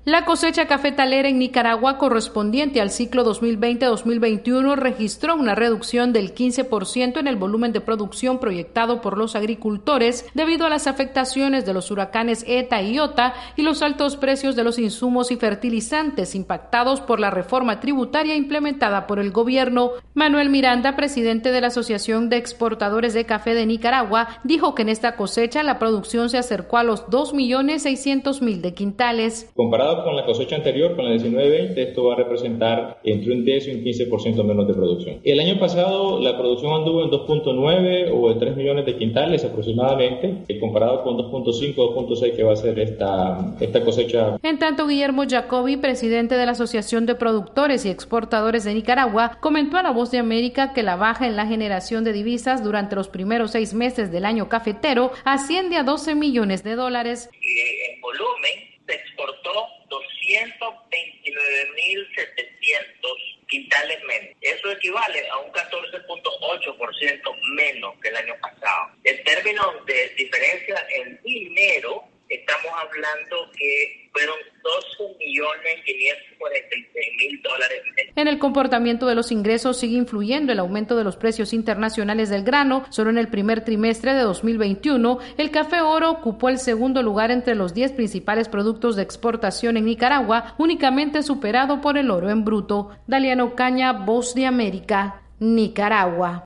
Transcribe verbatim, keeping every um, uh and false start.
La cosecha cafetalera en Nicaragua correspondiente al ciclo dos mil veinte dos mil veintiuno registró una reducción del quince por ciento en el volumen de producción proyectado por los agricultores debido a las afectaciones de los huracanes Eta y Iota y los altos precios de los insumos y fertilizantes impactados por la reforma tributaria implementada por el gobierno. Manuel Miranda, presidente de la Asociación de Exportadores de Café de Nicaragua, dijo que en esta cosecha la producción se acercó a los dos millones seiscientos mil de quintales. Comparado con la cosecha anterior, con la diecinueve veinte, esto va a representar entre un diez y un quince por ciento menos de producción. El año pasado la producción anduvo en dos punto nueve o en tres millones de quintales aproximadamente, comparado con dos punto cinco, dos punto seis que va a ser esta, esta cosecha. En tanto, Guillermo Jacobi, presidente de la Asociación de Productores y Exportadores de Nicaragua, comentó a La Voz de América que la baja en la generación de divisas durante los primeros seis meses del año cafetero asciende a doce millones de dólares. Y en volumen se exportó doscientos veintinueve mil setecientos quintales menos. Eso equivale a un catorce punto ocho por ciento menos que el año pasado. En términos de diferencia en dinero, estamos hablando que fueron doce millones quinientos cuarenta y seis mil dólares menos. En el comportamiento de los ingresos sigue influyendo el aumento de los precios internacionales del grano. Solo en el primer trimestre de dos mil veintiuno, el café oro ocupó el segundo lugar entre los diez principales productos de exportación en Nicaragua, únicamente superado por el oro en bruto. Daliano Caña, Voz de América, Nicaragua.